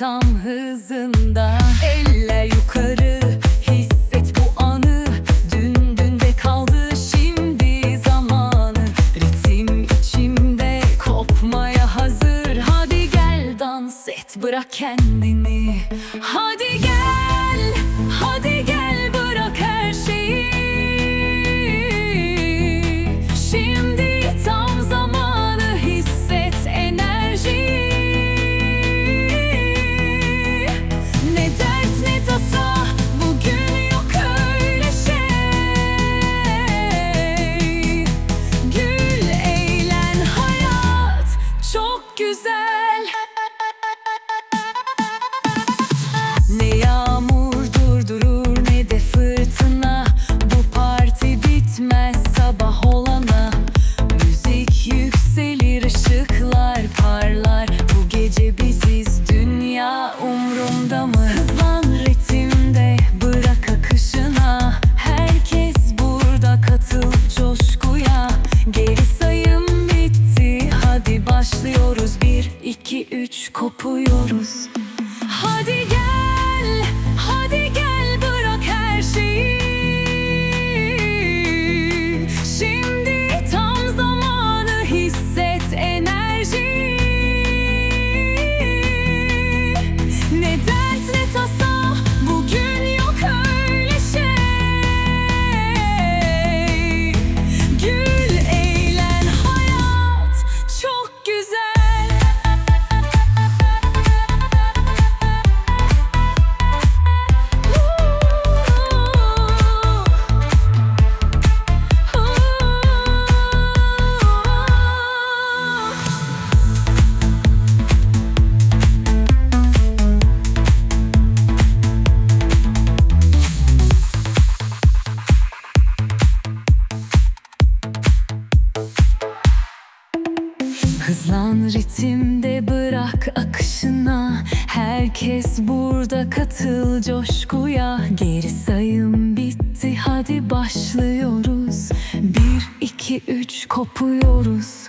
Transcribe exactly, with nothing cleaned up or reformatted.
tam hızında. Eller yukarı, hisset bu anı. Dün dünde kaldı, şimdi zamanı. Ritim içimde kopmaya hazır. Hadi gel dans et, bırak kendini. Hadi gel, hadi gel, bırak her şeyi. Şimdi tam zamanı, hisset enerjiyi. Ne dert ne tasa, bugün yok öyle şey. Gül, eğlen, hayat çok güzel. Ne yağmur durdurur ne de fırtına. Bu parti bitmez sabah olana. Müzik yükselir, ışıklar parlar. Bu gece biziz, dünya umrumda mı? Hızlan ritimde, bırak akışına. Herkes burada, katıl coşkuya. Geri sayım bitti, hadi başlıyoruz. Bir, iki, üç, kopuyoruz. Hadi gel, hadi gel, bırak her şeyi. Şimdi tam zamanı, hisset enerjiyi. Ne dert ne tasa, bugün yok öyle şey. Gül, eğlen, hayat çok güzel. Hızlan ritimde, bırak akışına. Herkes burada, katıl coşkuya. Geri sayım bitti, hadi başlıyoruz. Bir, iki, üç, kopuyoruz.